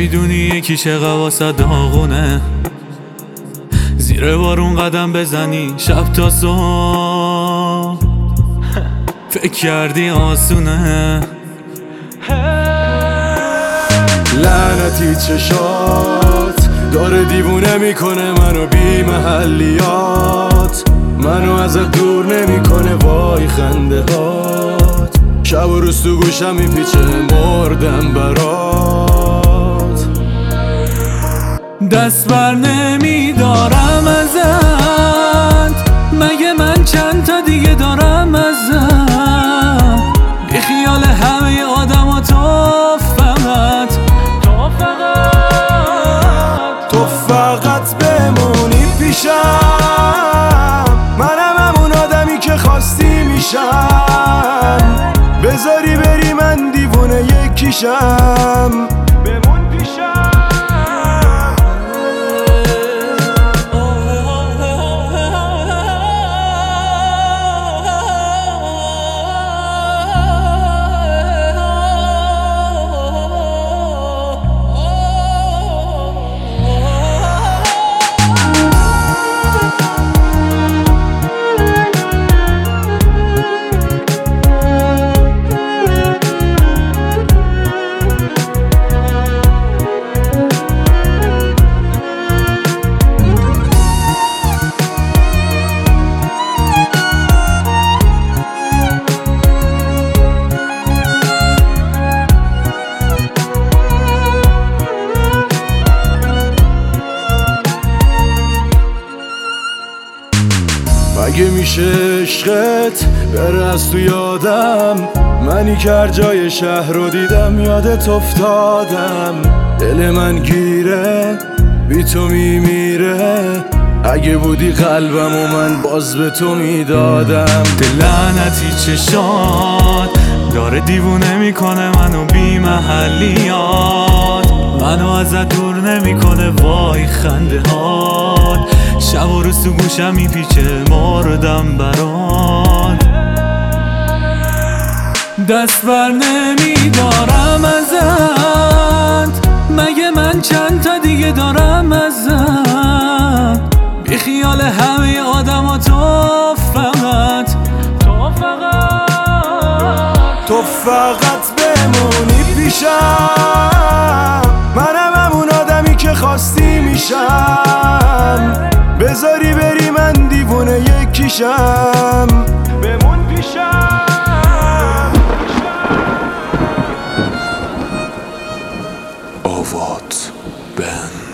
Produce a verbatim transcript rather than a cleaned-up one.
میدونی یکی چقدر واسه داغونه، زیر بارون قدم بزنی شب تا صبح، فکر کردی آسونه. لعنتی چشات داره دیوونه میکنه منو، بی محلیات منو ازت دور نمیکنه، وای خنده هات شب و روز تو گوشم میپیچه، مردم برات. دست بر نمیدارم ازت، مگه من چند تا دیگه دارم ازت، بی خیال همه آدم و تو فقط تو فقط تو فقط بمونی پیشم، منم همون آدمی که خواستی میشم، بذاری بری من دیوونه یکیشم، بمون پیشم. مگه میشه عشقت بره از تو یادم، منی که هر جای شهر رو دیدم یادت افتادم، دل من گیره بی تو میمیره، اگه بودی قلبم و من باز به تو میدادم. لعنتی چشات داره دیوونه میکنه منو، بی محلیات منو ازت دور نمیکنه، وای خنده هات شب و روز تو گوشم میپیچه، مردم برات. دست بر نمیدارم ازت، مگه من چند تا دیگه دارم ازت، بی خیال همه آدم و تو فقط تو فقط تو فقط بمونی پیشم، منم همون آدمی که خواستی میشم، بذاری بری من دیوونه یکیشم، بمون پیشم. آوات بن